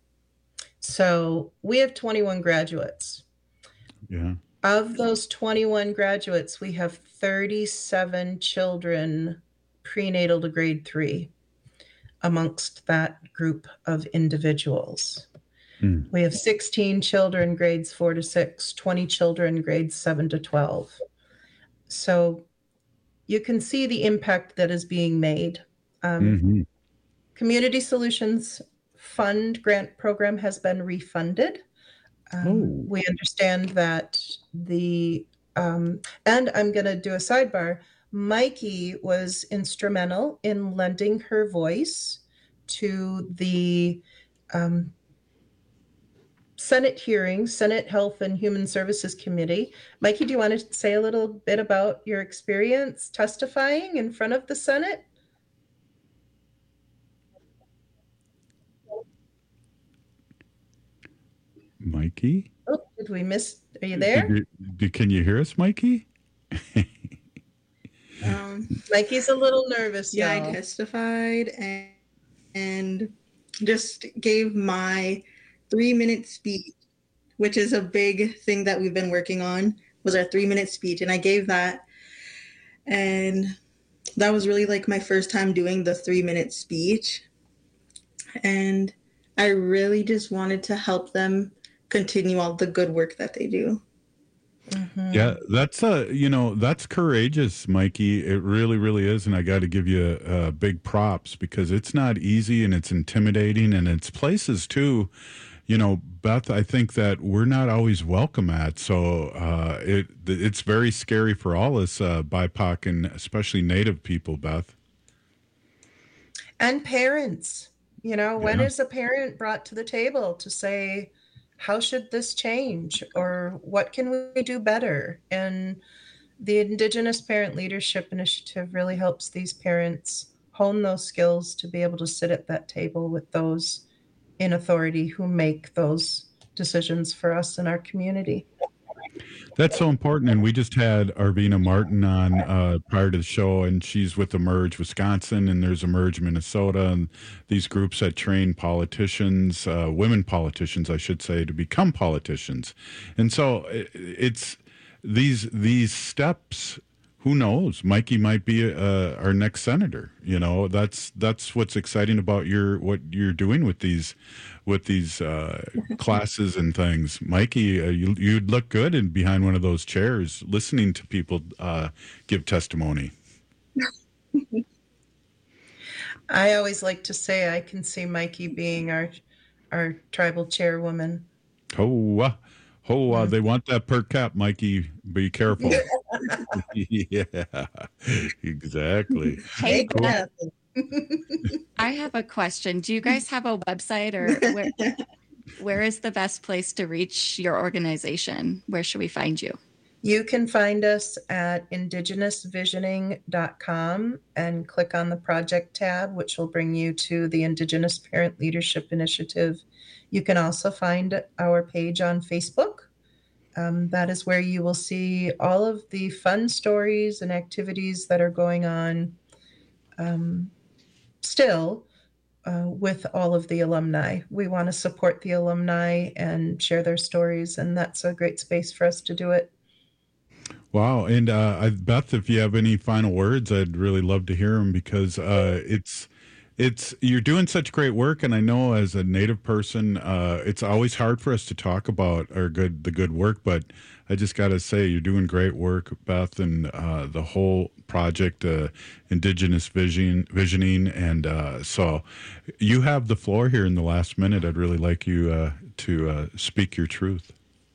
So we have twenty-one graduates. Yeah. Of those twenty-one graduates, we have thirty-seven children prenatal to grade three amongst that group of individuals. Mm. We have sixteen children grades four to six, twenty children grades seven to twelve. So you can see the impact that is being made. Um, mm-hmm. Community Solutions Fund grant program has been refunded. Um, oh. We understand that the, um, and I'm going to do a sidebar, Mikey was instrumental in lending her voice to the um, Senate hearing, Senate Health and Human Services Committee. Mikey, do you want to say a little bit about your experience testifying in front of the Senate? Mikey? Oh, did we miss? Are you there? Did you, can you hear us, Mikey? um, Mikey's a little nervous. Yeah, now. I testified and, and just gave my three-minute speech, which is a big thing that we've been working on, was our three-minute speech. And I gave that. And that was really like my first time doing the three-minute speech. And I really just wanted to help them continue all the good work that they do. Mm-hmm. Yeah, that's uh, you know, that's courageous, Mikey. It really, really is, and I got to give you uh, big props because it's not easy and it's intimidating, and it's places too. You know, Beth, I think that we're not always welcome at, so uh, it it's very scary for all us uh, B I P O C and especially Native people, Beth. And parents, you know, when Yeah. is a parent brought to the table to say, how should this change, or what can we do better? And the Indigenous Parent Leadership Initiative really helps these parents hone those skills to be able to sit at that table with those in authority who make those decisions for us in our community. That's so important. And we just had Arvina Martin on uh, prior to the show, and she's with Emerge Wisconsin, and there's Emerge Minnesota, and these groups that train politicians, uh, women politicians, I should say, to become politicians. And so it, it's these these steps. Who knows? Mikey might be uh, our next senator. You know, that's that's what's exciting about your what you're doing with these with these uh, classes and things. Mikey, uh, you, you'd look good in behind one of those chairs, listening to people uh, give testimony. I always like to say I can see Mikey being our our tribal chairwoman. Oh, uh, oh, uh, they want that per cap, Mikey. Be careful. Yeah, exactly. Hey, Cool. Beth, I have a question. Do you guys have a website, or where, where is the best place to reach your organization? Where should we find you? You can find us at indigenous visioning dot com and click on the project tab, which will bring you to the Indigenous Parent Leadership Initiative. You can also find our page on Facebook. Um, that is where you will see all of the fun stories and activities that are going on um, still uh, with all of the alumni. We want to support the alumni and share their stories, and that's a great space for us to do it. Wow. And uh, I, Beth, if you have any final words, I'd really love to hear them, because uh, it's it's you're doing such great work. And I know as a Native person, uh, it's always hard for us to talk about our good the good work. But I just got to say, you're doing great work, Beth, and uh, the whole project, uh, Indigenous Vision, Visioning. And uh, so you have the floor here in the last minute. I'd really like you uh, to uh, speak your truth.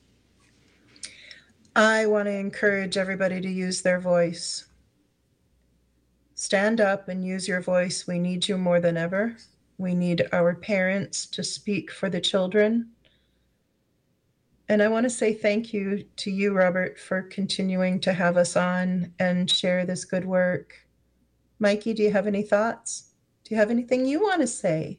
I want to encourage everybody to use their voice. Stand up and use your voice. We need you more than ever. We need our parents to speak for the children. And I want to say thank you to you, Robert, for continuing to have us on and share this good work. Mikey, do you have any thoughts? Do you have anything you want to say?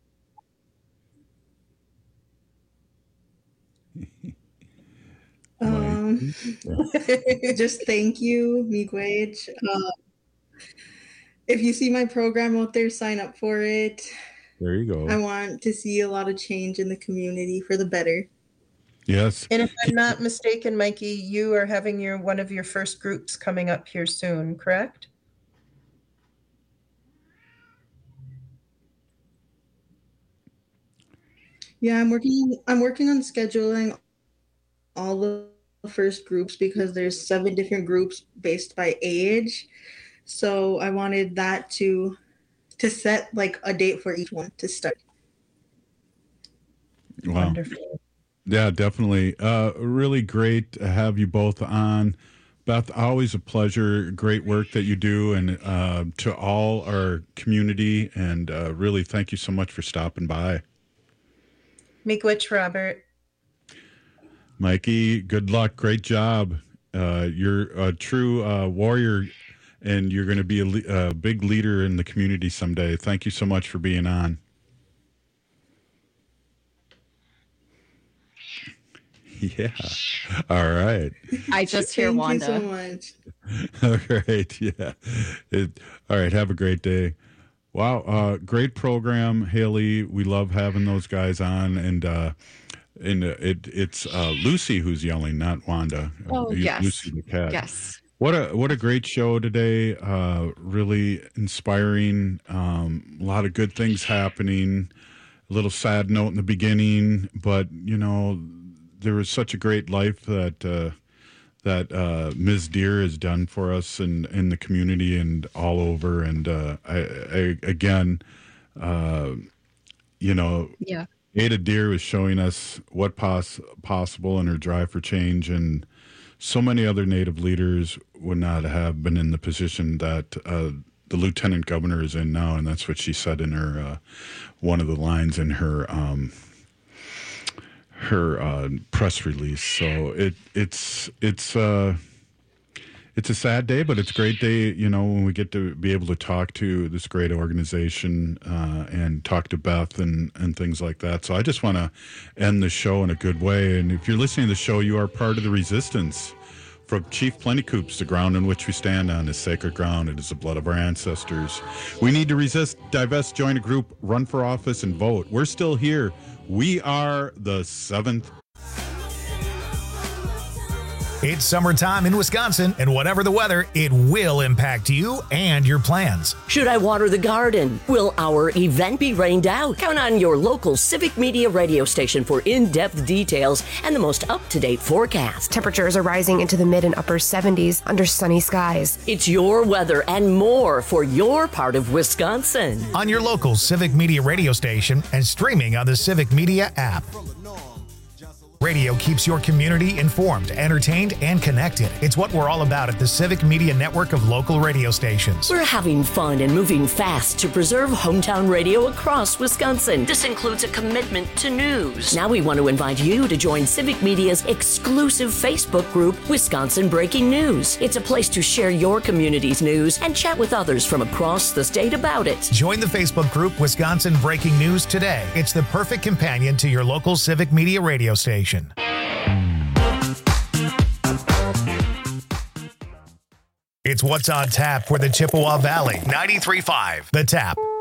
Um, just thank you, Miigwech. Uh, if you see my program out there, sign up for it. There you go. I want to see a lot of change in the community for the better. Yes. And if I'm not mistaken, Mikey, you are having your one of your first groups coming up here soon, correct? Yeah, I'm working. I'm working on scheduling all the first groups, because there's seven different groups based by age. So I wanted that to to set like a date for each one to start. Wow. Wonderful. Yeah, definitely. Uh, really great to have you both on. Beth, always a pleasure. Great work that you do, and uh, to all our community. And uh, really, thank you so much for stopping by. Miigwech, Robert. Mikey, good luck. Great job. Uh, you're a true uh, warrior, and you're going to be a, le- a big leader in the community someday. Thank you so much for being on. Yeah. All right. I just hear Thank Wanda. you so much. All right. Yeah. It, all right. Have a great day. Wow. Uh, great program, Haley. We love having those guys on. And uh, and it it's uh, Lucy who's yelling, not Wanda. Oh, Uh, yes. Lucy the cat. Yes. What a what a great show today. Uh, really inspiring. Um, a lot of good things happening. A little sad note in the beginning, but you know, there was such a great life that uh, that uh, Miz Deer has done for us and in the community and all over. And uh, I, I again, uh, you know, Yeah. Ada Deer was showing us what pos- possible in her drive for change, and so many other Native leaders would not have been in the position that uh, the lieutenant governor is in now, and that's what she said in her uh, one of the lines in her um, her uh, press release. So it it's it's uh, it's a sad day, but it's a great day, you know, when we get to be able to talk to this great organization uh, and talk to Beth and, and things like that. So I just want to end the show in a good way. And if you're listening to the show, you are part of the resistance. From Chief Plentycoops, the ground on which we stand on is sacred ground. It is the blood of our ancestors. We need to resist, divest, join a group, run for office, and vote. We're still here. We are the seventh. It's summertime in Wisconsin, and whatever the weather, it will impact you and your plans. Should I water the garden? Will our event be rained out? Count on your local Civic Media radio station for in-depth details and the most up-to-date forecast. Temperatures are rising into the mid and upper seventies under sunny skies. It's your weather and more for your part of Wisconsin. On your local Civic Media radio station and streaming on the Civic Media app. Radio keeps your community informed, entertained, and connected. It's what we're all about at the Civic Media Network of local radio stations. We're having fun and moving fast to preserve hometown radio across Wisconsin. This includes a commitment to news. Now we want to invite you to join Civic Media's exclusive Facebook group, Wisconsin Breaking News. It's a place to share your community's news and chat with others from across the state about it. Join the Facebook group Wisconsin Breaking News today. It's the perfect companion to your local Civic Media radio station. It's what's on tap for the Chippewa Valley. ninety-three point five The Tap.